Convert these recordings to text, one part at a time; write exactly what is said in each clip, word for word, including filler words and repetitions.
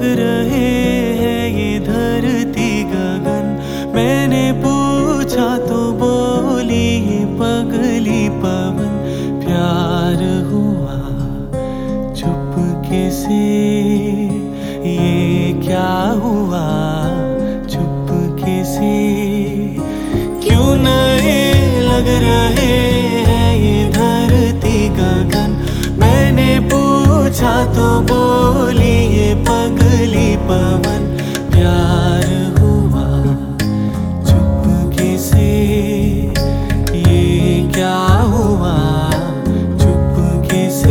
रहे हैं ये धरती गगन। मैंने पूछा तो बोली ये पगली पवन। प्यार हुआ चुपके से, ये क्या हुआ चुपके से। क्यों नए लग रहे हैं ये धरती गगन। मैंने पूछा तो बोली ये पगली पवन। प्यार हुआ चुपके से, ये क्या हुआ चुपके से।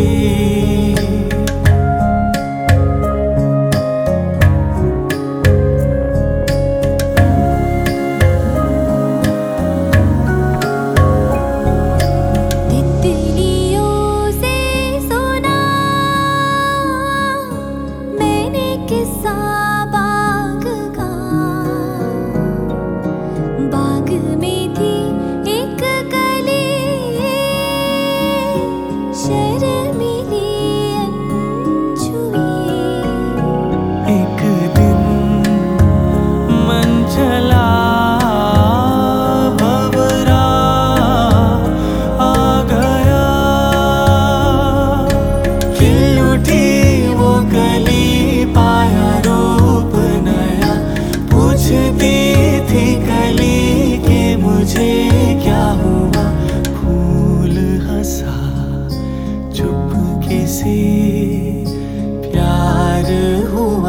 प्यार हुआ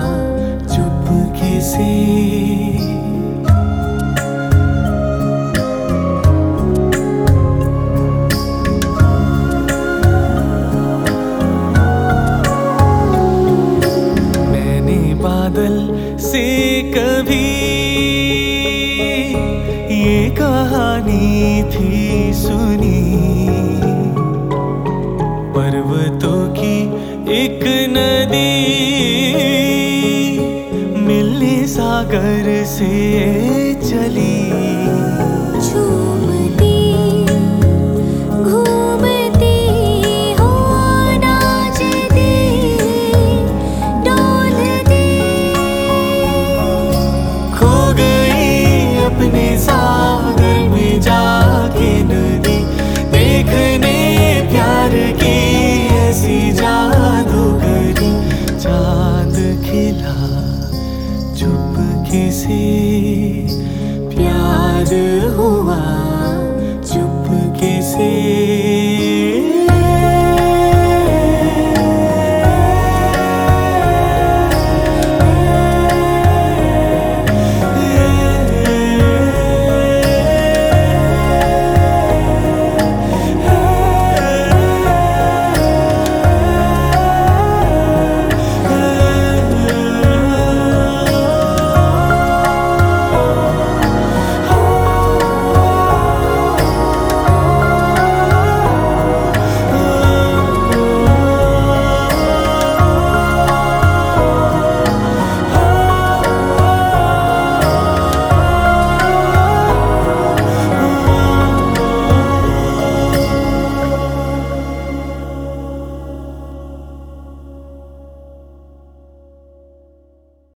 चुपके से। मैंने बादल से कभी ये कहानी थी सुनी। पर्वतों की एक नदी मिलने सागर से चली।